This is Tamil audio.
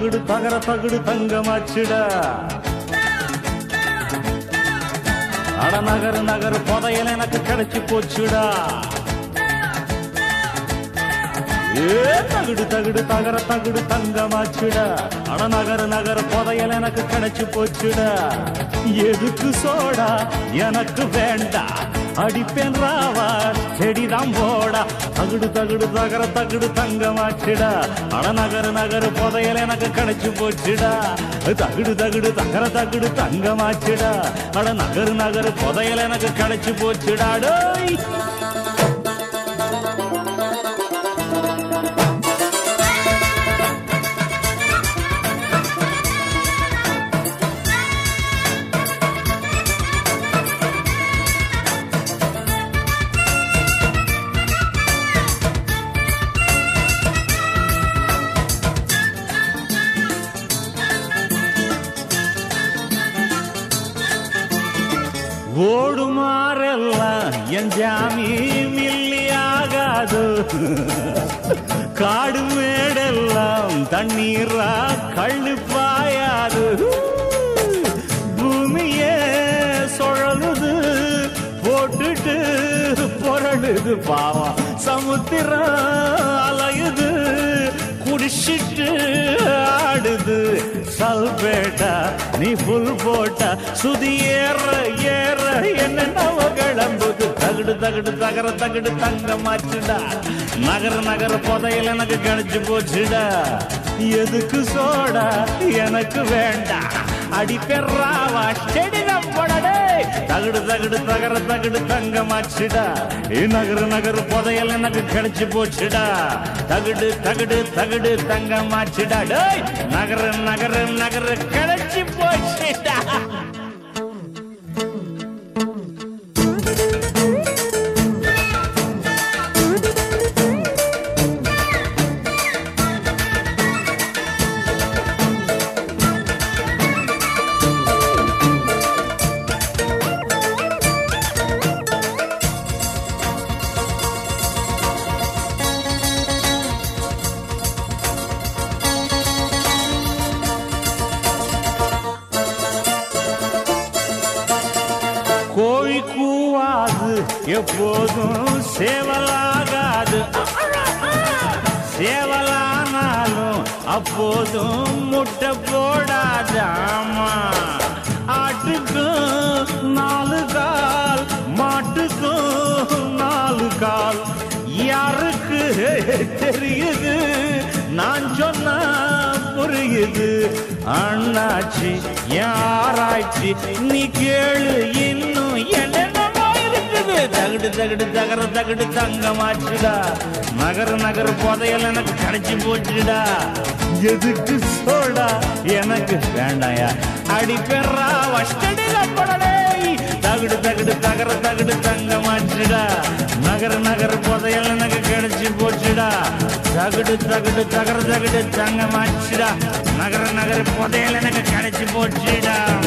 தகுடு தகர தகுடு தங்கமாச்சுடா. அட நகரு நகரு புதையல் எனக்கு கிடைச்சு போச்சுடா. தகுடு தகுடு தகர தகுடு தங்கமாச்சுடா. அட நகரு நகரு புதையல் எனக்கு கிடைச்சு போச்சுடா. எதுக்கு சோடா எனக்கு வேண்டா, அடிப்பேன் ராவா செடிதான் போடா. தகுடு தகுடு தகர தகுடு தங்கமாச்சுடா. அட நகரு நகரு புதையல் எனக்கு கிடைச்சு போச்சுடா. தகுடு தகுடு தகர தகுடு தங்கமாச்சுடா. அட நகரு நகரு புதையல் எனக்கு கிடைச்சு போச்சுடா. டோய் ஓடுமாறெல்லாம் என் ஜாமி மில்லியாகாது. காடு மேடெல்லாம் தண்ணீரா கள்ளு பாயாது. பூமியே சுழலுது போட்டுட்டு பொருளுது பாவம். சமுத்திரம் அலையுது குடிச்சிட்டு ஆடுது. சல்பேட்டா நீ புல் போட்டா சுதி ஏற ஏற என்ன கிளம்புது. தகுடு தகுடு தகர தகுடு தங்கமாச்சுடா. நகர நகர புதையல் எனக்கு கிடைச்சு போச்சுடா. எதுக்கு சோடா எனக்கு வேண்டாம், அடி பெறாவா செடிதான் போடடே. தகுடு தகுடு தகர தகுடு தங்கமாச்சுடா. நகர நகர புதையல் எனக்கு கிடைச்சு போச்சுடா. தகுடு தகுடு தகுடு தங்கமாச்சுடா. டேய் நகர நகர நகர கிடைச்சு போச்சுடா. கோழி கூவாது எப்போதும் சேவலாகாது. சேவலானாலும் அப்போதும் முட்டை போடாது. ஆமா ஆட்டுக்கும் 4 கால், மாட்டுக்கும் 4 கால். யாருக்கு தெரியுது, நான் சொன்னா புரியுது. அண்ணாச்சி யாராய்ச்சி நீ கேளு, இன்னும் என்னென்னமோ இருக்குது. தகுடு தகுடு தகர தகுடு தங்கமாச்சுடா. நகர நகர புதையல் எனக்கு கிடைச்சு போச்சுடா. எதுக்கு சோடா எனக்கு வேண்டாயா, அடி பெறா வஷ்டடில படலே. தகுடு தகுடு தகர தகுடு தங்கமாச்சுடா. நகர நகர புதையல் எனக்கு கிடைச்சு போச்சுடா. தகுடு தகுடு தகர தகுடு தங்கமாச்சுடா. நகர நகர புதையல் எனக்கு கிடைச்சு போச்சுடா.